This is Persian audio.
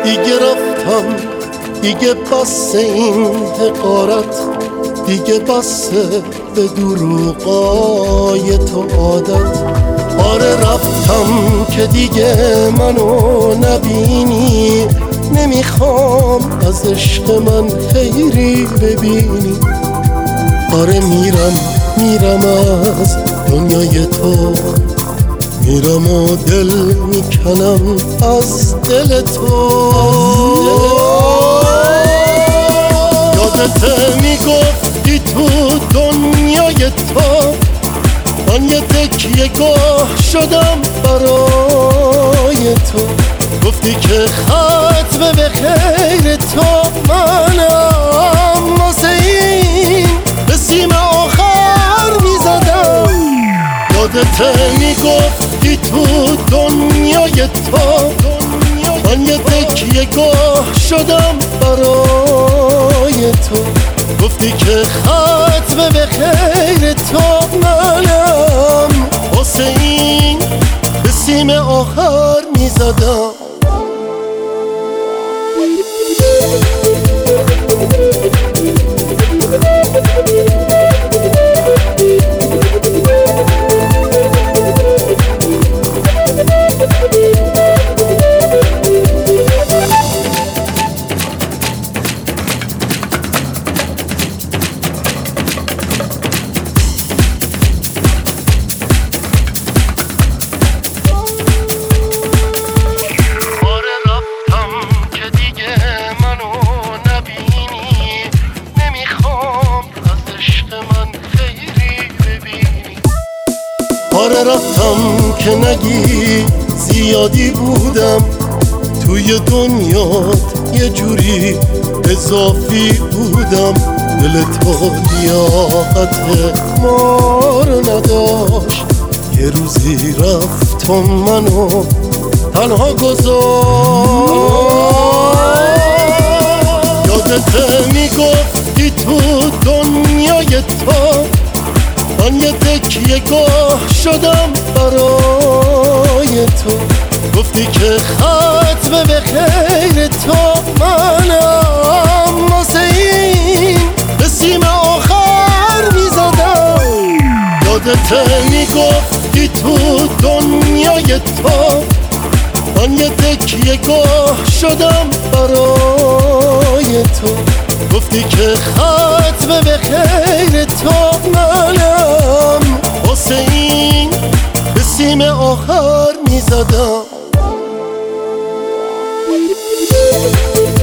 دیگه رفتم، دیگه بس این حقارت، دیگه بس به دروغای تو عادت. آره رفتم که دیگه منو نبینی، نمیخوام از عشق من خیری ببینی. آره میرم از دنیای تو، میرم و دل میکنم از دل تو. یادت میگفتی تو دنیای تو، من یه تکیه گاه شدم برای تو. گفتی که ختم به خیر تو منم، واسه این به سیم آخر میزدم. یادت میگفتی تو دنیای تو، من یه تکیه گاه شدم برای تو. گفتی که ختم به خیر تو منم، واسه این به سیم آخر میزدم. آره رفتم که نگی زیادی بودم توی دنیات، یه جوری اضافی بودم. دل تو لیاقت ما رو نداشت، یه روزی رفت و منو تنها گذاشت. یادت میگفتی تو دنیای تو، من یه تکیه گاه شدم برای تو. گفتی که ختم به خیر تو منم، واسه این به سیم آخر میزدم. یادت میگفتی تو دنیای تو، من یه تکیه گاه شدم برای تو. گفتی که ختم به خیر تو منم، واسه این به سیم آخر میزدم.